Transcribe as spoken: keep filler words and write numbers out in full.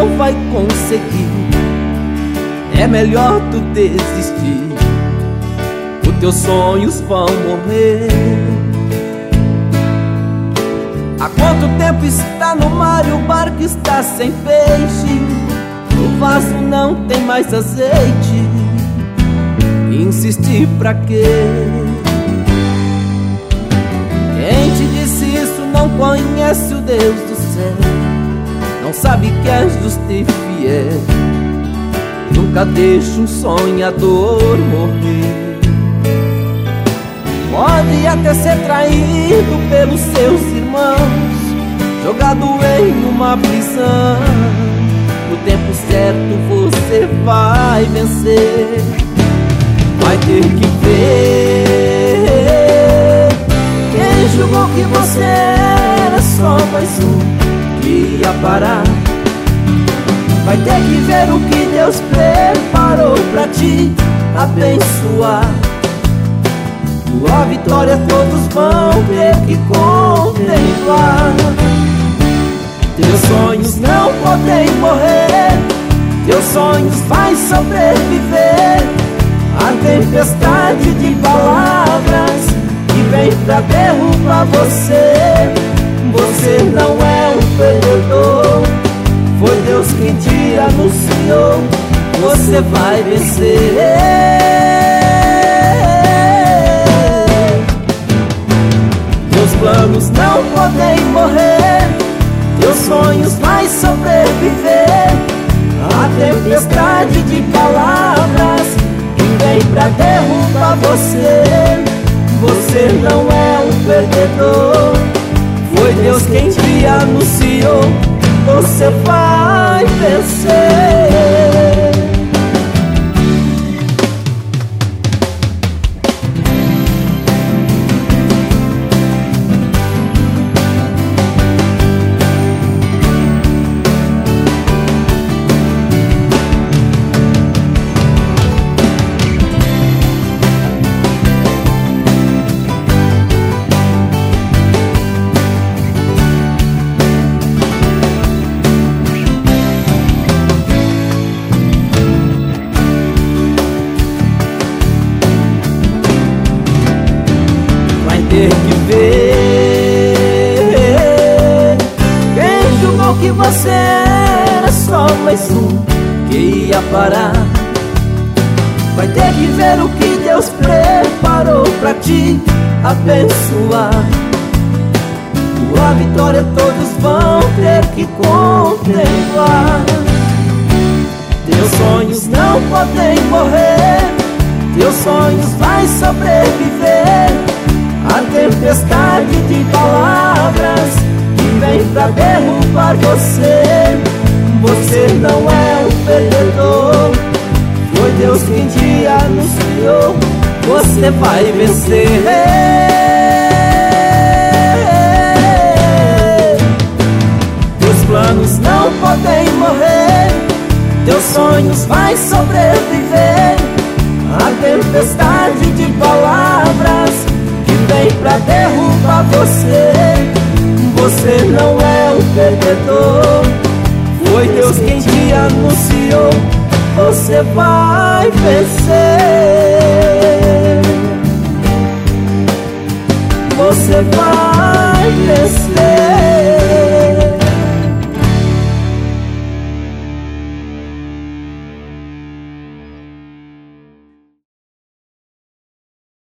não vai conseguir. É melhor tu desistir. Os teus sonhos vão morrer. Há quanto tempo está no mar e o barco está sem peixe? O vaso não tem mais azeite. Insistir pra quê? Quem te disse isso não conhece o Deus do céu, não sabe que é justo e fiel. Nunca deixa um sonhador morrer. Pode até ser traído pelos seus irmãos, jogado em uma prisão. No tempo certo você vai vencer. Vai ter que ver. Quem julgou que você era só mais um que ia parar? Vai ter que ver o que Deus preparou pra te abençoar. Tua vitória todos vão ter que contemplar. Teus sonhos não podem morrer, teus sonhos vai sobreviver. A tempestade de palavras que vem pra derrubar você. Você não é um perdedor, foi Deus quem te anunciou. Você vai vencer. Teus planos não podem morrer, teus sonhos vai sobreviver. A tempestade de palavras que vem pra derrubar você. Você não é um perdedor, foi Deus quem te anunciou. Você vai vencer. Ter que ver. Quem julgou que você era só mais um que ia parar? Vai ter que ver o que Deus preparou pra te abençoar. Tua vitória todos vão ter que contemplar. Teus sonhos não podem morrer, teus sonhos vai sobreviver. A tempestade de palavras que vem pra derrubar você. Você não é um perdedor, foi Deus quem te anunciou. Você vai vencer. Teus planos não podem morrer, teus sonhos vai sobreviver. A tempestade de palavras vem pra derrubar você. Você não é um perdedor, foi Deus quem te anunciou. Você vai vencer.